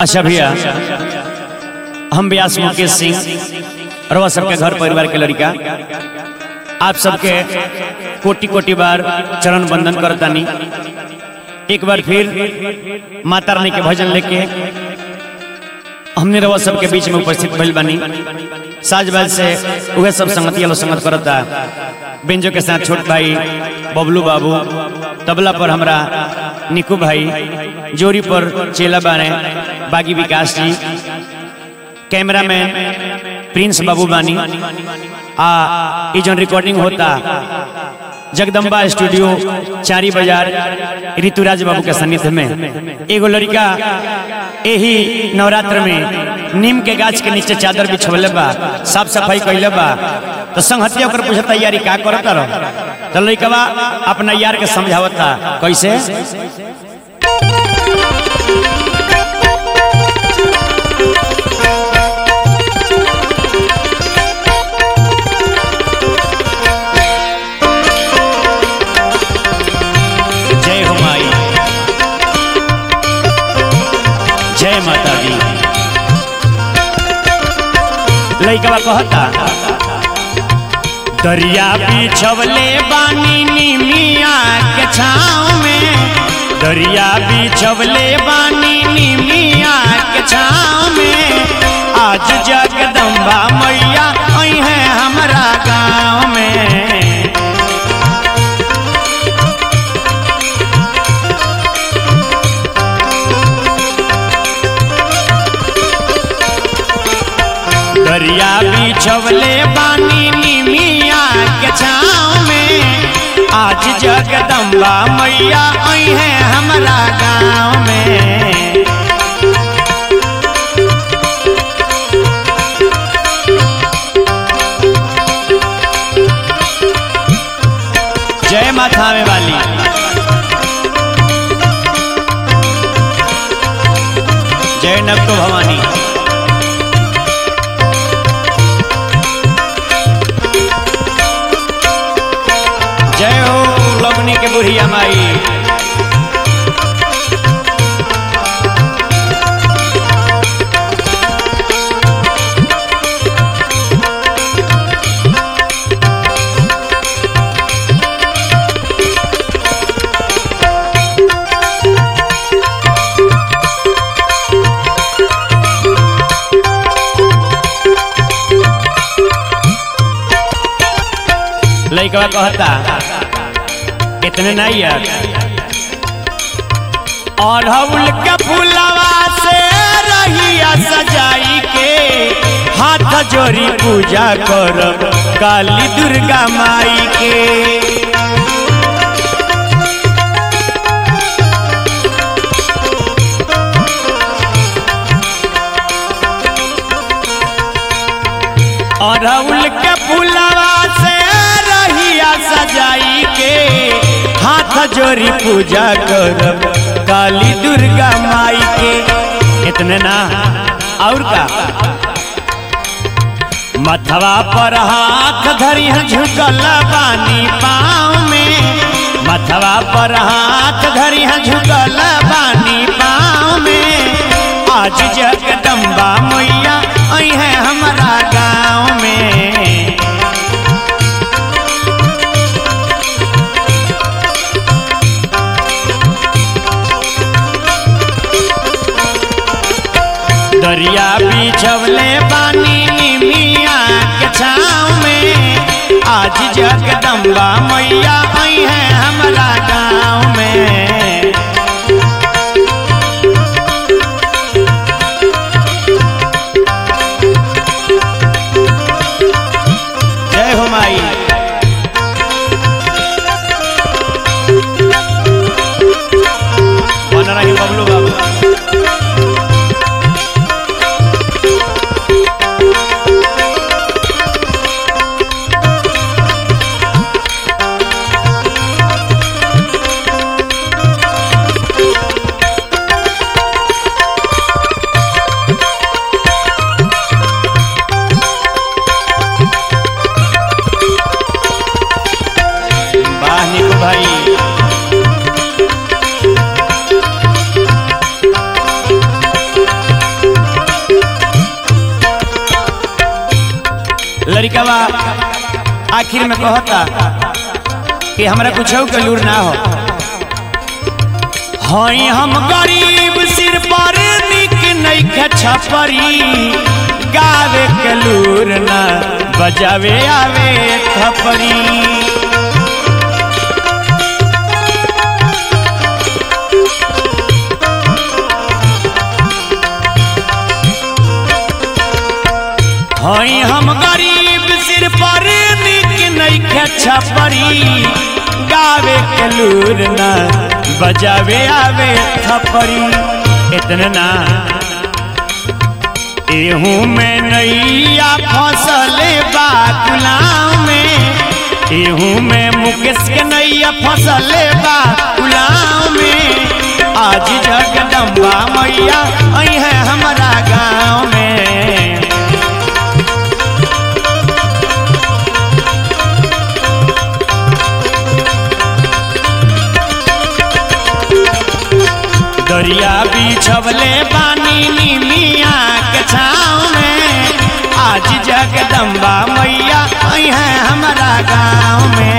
अच्छा भैया, हम व्यास मुकेश सिंह और सबके घर परिवार के लड़का आप सबके कोटि कोटि बार चरण बंदन करतानी। एक बार फिर माता रानी के भजन लेके हमने रवा सबके बीच में उपस्थित भइल बानी। साज बाज से वह सब संगति वालों संगत करता। बेंजो के साथ छोट भाई बबलू बाबू, तबला पर हमरा निकू भाई, जोरी पर चेला बाने बागी विकास जी, कैमरामैन प्रिंस बाबू बानी। ये जो रिकॉर्डिंग होता जगदम्बा स्टूडियो चारी बाजार ऋतुराज बाबू के सानिध्य में। एगो लड़का यही नवरात्र में नीम के गाछ के नीचे चादर बिछवले बा, साफ सफाई कैले बा। तो संगतिया ओकर पूछे तैयारी का करता रहो। तो लड़का अपना यार के समझावता कैसे। जय माता दी। लइकवा कहता दरिया बिछवले बानी निमिया के छाँव में, दरिया बिछवले बानी निमिया के छाँव में। आज जगदम्बा मैया आई है हमरा गाँव में। दरिया बिछवले बानी निमिया के छाँव में। आज जगदम्बा मैया आई है हमरा गाँव में। जय माता में वाली, जय नक्को भवानी। जय हो लवनी के बुढ़िया माई। लइकवा कहता इतने नहीं यार, अड़हुल के फूलवा से रहिया सजाई के। हाथ जोड़ी पूजा करब काली दुर्गा माई के। अड़हुल के फूलवा से सजाई के। हाथ जोड़ी पूजा करब काली दुर्गा माई के। इतने ना और का, मथवा पर हाथ धरी झुकल बानी पाँव में। मथवा पर हाथ धरी झुकल बानी पाँव में। आज जगदम्बा मैया आई है हमारा गाँव में। दरिया बिछवले बानी निमिया के छाँव में। आज जगदम्बा मैया आई है हमरा गाँव में। जय हो माई। बन रही बबलू बाबू। लड़कवा आखिर में कहता कि हमरा कुछ के लूर ना हो, हई हम गरीब सिर पर निक नहीं छपरी, गावे के लूर ना बजावे आवे थपरी। हई हम गरीब सिर पर निक नहीं छपरी, गावे के लूर ना बजावे आवे थपरी। इतने ना एहू में नैया फसले बा गुलाम में, एहू में मुकेश के नैया फसले बा गुलाम में। आज जगदम्बा मैया आई है हमारा गाँव में। दरिया बिछवले बानी निमिया के छाँव में, आज जगदम्बा मैया आई है हमारा गाँव में।